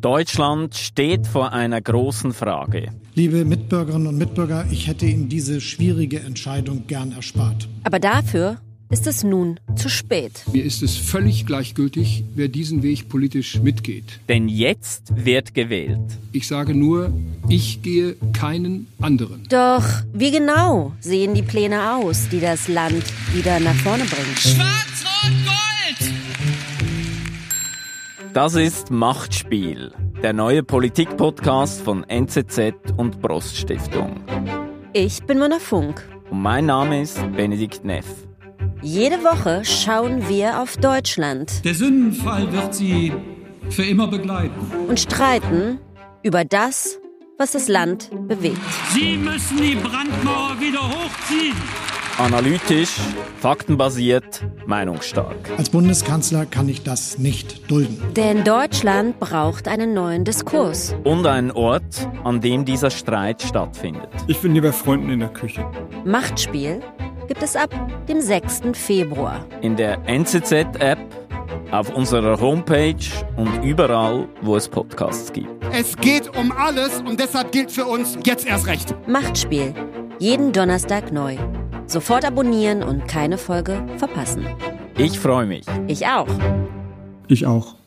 Deutschland steht vor einer großen Frage. Liebe Mitbürgerinnen und Mitbürger, ich hätte Ihnen diese schwierige Entscheidung gern erspart. Aber dafür ist es nun zu spät. Mir ist es völlig gleichgültig, wer diesen Weg politisch mitgeht. Denn jetzt wird gewählt. Ich sage nur, ich gehe keinen anderen. Doch wie genau sehen die Pläne aus, die das Land wieder nach vorne bringen? Schwarz-Rot-Gold! Das ist Machtspiel, der neue Politik-Podcast von NZZ und Brost Stiftung. Ich bin Mona Funk. Und mein Name ist Benedikt Neff. Jede Woche schauen wir auf Deutschland. Der Sündenfall wird sie für immer begleiten. Und streiten über das, was das Land bewegt. Sie müssen die Brandmauer wieder hochziehen. Analytisch, faktenbasiert, meinungsstark. Als Bundeskanzler kann ich das nicht dulden. Denn Deutschland braucht einen neuen Diskurs. Und einen Ort, an dem dieser Streit stattfindet. Ich bin hier bei Freunden in der Küche. Machtspiel gibt es ab dem 6. Februar. In der NZZ-App, auf unserer Homepage und überall, wo es Podcasts gibt. Es geht um alles und deshalb gilt für uns jetzt erst recht. Machtspiel. Jeden Donnerstag neu. Sofort abonnieren und keine Folge verpassen. Ich freue mich. Ich auch. Ich auch.